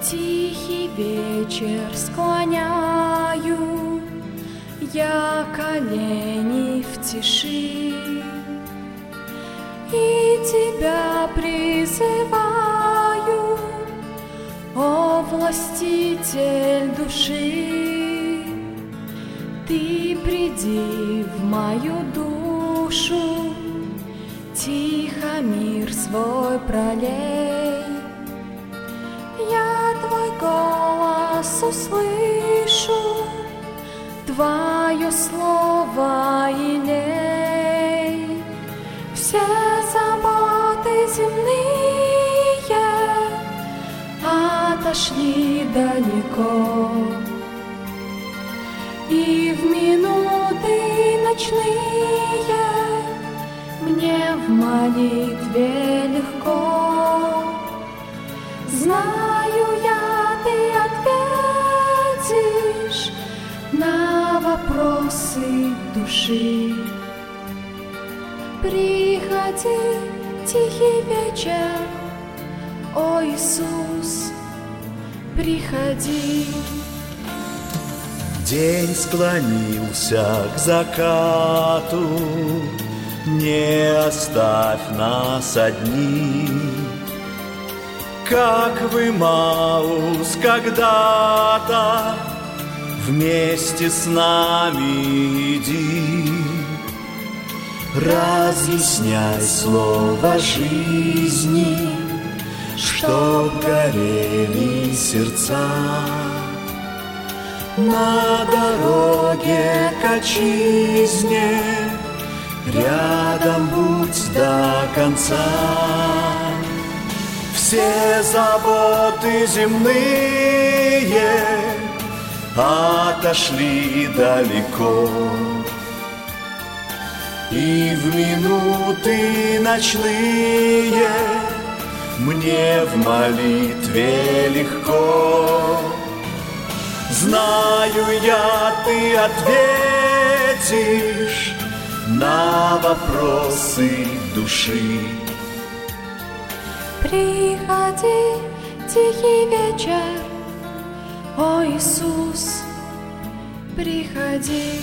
тихий вечер склоняю я колени в тиши и Тебя призываю, о властитель души. Ты приди в мою душу, тихо мир свой пролей. Я Твой голос услышу, Твое слово илей. Все заботы земные отошли далеко, и в минуты ночные мне в молитве легко. Знаю я, Ты ответишь на вопросы души. Приходи, тихий вечер, о Иисус, приходи. День склонился к закату, не оставь нас одни. Как в Имаус когда-то вместе с нами иди. Разъясняй слово жизни, чтоб горели сердца. На дороге к отчизне рядом будь до конца. Все заботы земные отошли далеко, и в минуты ночные мне в молитве легко. Знаю я, Ты ответишь на вопросы души. Приходи, тихий вечер, о Иисус, приходи.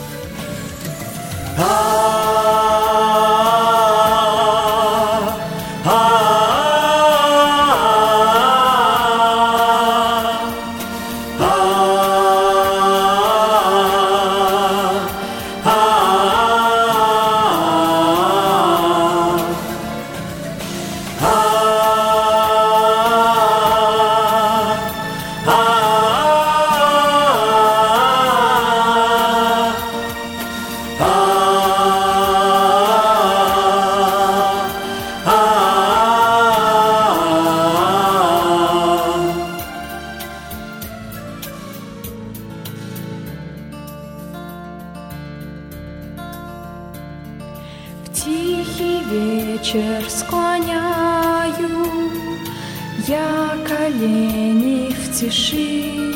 Тихий вечер склоняю я колени в тиши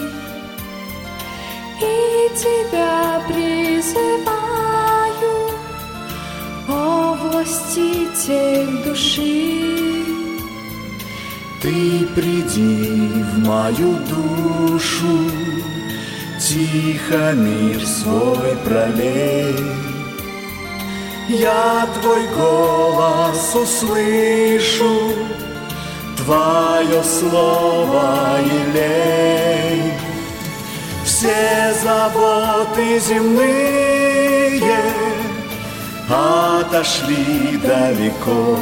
и Тебя призываю, о властитель души. Ты приди в мою душу, тихо мир свой пролей. Я Твой голос услышу, Твое слово илей. Все заботы земные отошли далеко,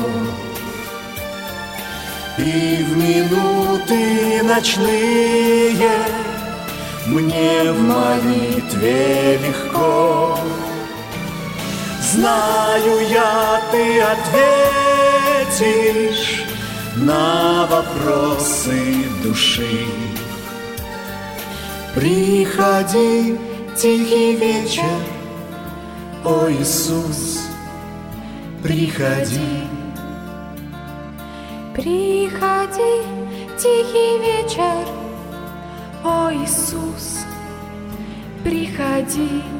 и в минуты ночные мне в молитве легко. Знаю я, Ты ответишь на вопросы души. Приходи, тихий вечер, о Иисус, приходи. Приходи, тихий вечер, о Иисус, приходи.